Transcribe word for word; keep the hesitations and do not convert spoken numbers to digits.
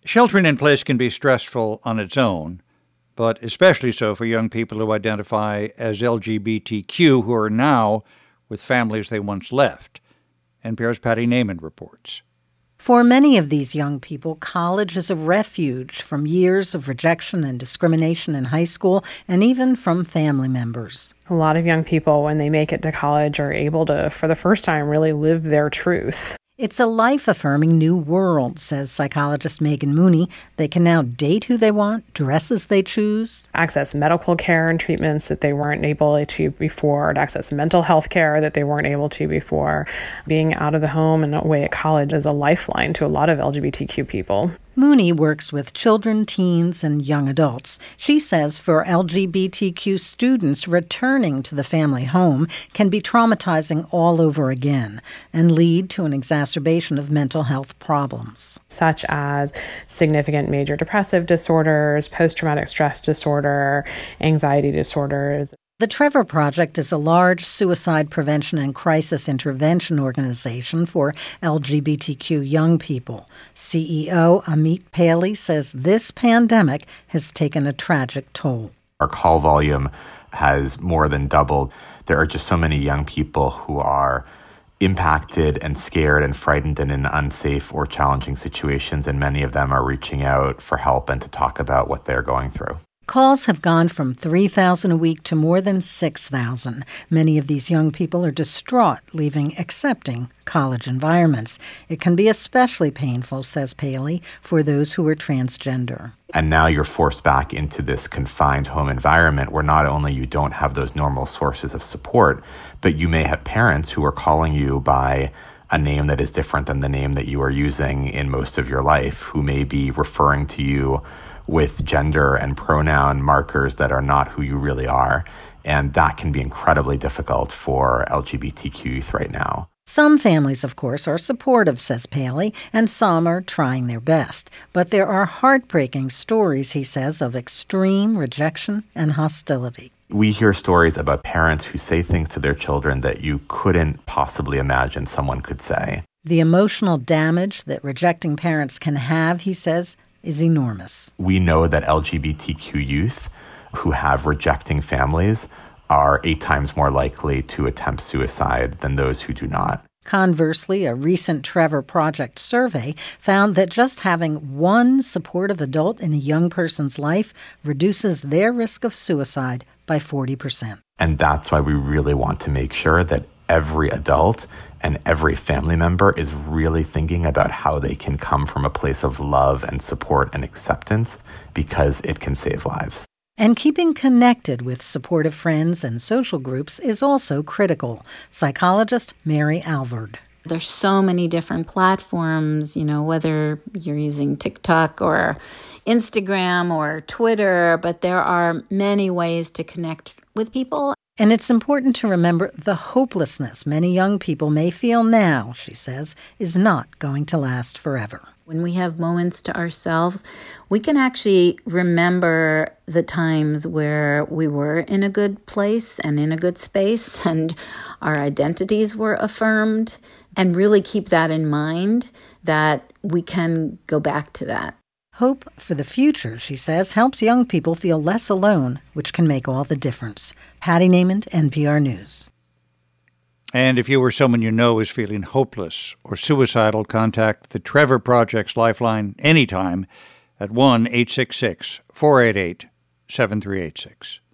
Sheltering in place can be stressful on its own, but especially so for young people who identify as L G B T Q who are now with families they once left. N P R's Patty Naiman reports. For many of these young people, college is a refuge from years of rejection and discrimination in high school and even from family members. A lot of young people, when they make it to college, are able to, for the first time, really live their truth. It's a life-affirming new world, says psychologist Megan Mooney. They can now date who they want, dress as they choose, access medical care and treatments that they weren't able to before, and access mental health care that they weren't able to before. Being out of the home and away at college is a lifeline to a lot of L G B T Q people. Mooney works with children, teens, and young adults. She says for L G B T Q students, returning to the family home can be traumatizing all over again and lead to an exacerbation of mental health problems, such as significant major depressive disorders, post-traumatic stress disorder, anxiety disorders. The Trevor Project is a large suicide prevention and crisis intervention organization for L G B T Q young people. C E O Amit Paley says this pandemic has taken a tragic toll. Our call volume has more than doubled. There are just so many young people who are impacted and scared and frightened and in unsafe or challenging situations, and many of them are reaching out for help and to talk about what they're going through. Calls have gone from three thousand a week to more than six thousand. Many of these young people are distraught, leaving accepting college environments. It can be especially painful, says Paley, for those who are transgender. And now you're forced back into this confined home environment where not only you don't have those normal sources of support, but you may have parents who are calling you by a name that is different than the name that you are using in most of your life, who may be referring to you with gender and pronoun markers that are not who you really are. And that can be incredibly difficult for L G B T Q youth right now. Some families, of course, are supportive, says Paley, and some are trying their best. But there are heartbreaking stories, he says, of extreme rejection and hostility. We hear stories about parents who say things to their children that you couldn't possibly imagine someone could say. The emotional damage that rejecting parents can have, he says, is enormous. We know that L G B T Q youth who have rejecting families are eight times more likely to attempt suicide than those who do not. Conversely, a recent Trevor Project survey found that just having one supportive adult in a young person's life reduces their risk of suicide by forty percent. And that's why we really want to make sure that every adult and every family member is really thinking about how they can come from a place of love and support and acceptance, because it can save lives. And keeping connected with supportive friends and social groups is also critical. Psychologist Mary Alvord. There's so many different platforms, you know, whether you're using TikTok or Instagram or Twitter, but there are many ways to connect with people. And it's important to remember the hopelessness many young people may feel now, she says, is not going to last forever. When we have moments to ourselves, we can actually remember the times where we were in a good place and in a good space and our identities were affirmed, and really keep that in mind, that we can go back to that. Hope for the future, she says, helps young people feel less alone, which can make all the difference. Patty Naiman, N P R News. And if you or someone you know is feeling hopeless or suicidal, contact the Trevor Project's Lifeline anytime at one eight six six, four eight eight, seven three eight six.